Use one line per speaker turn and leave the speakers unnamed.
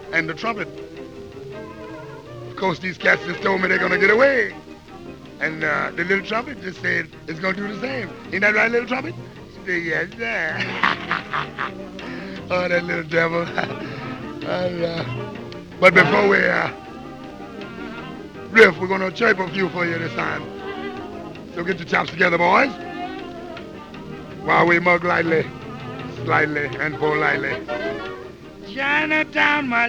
and the trumpet. Of course, these cats just told me they're going to get away. And the little trumpet just said it's going to do the same. Ain't that right, little trumpet? She said, yes, sir. Oh, that little devil. But before we riff, we're going to chirp a few for you this time. So get your chops together, boys, while we mug lightly, slightly, and politely. Chinatown, my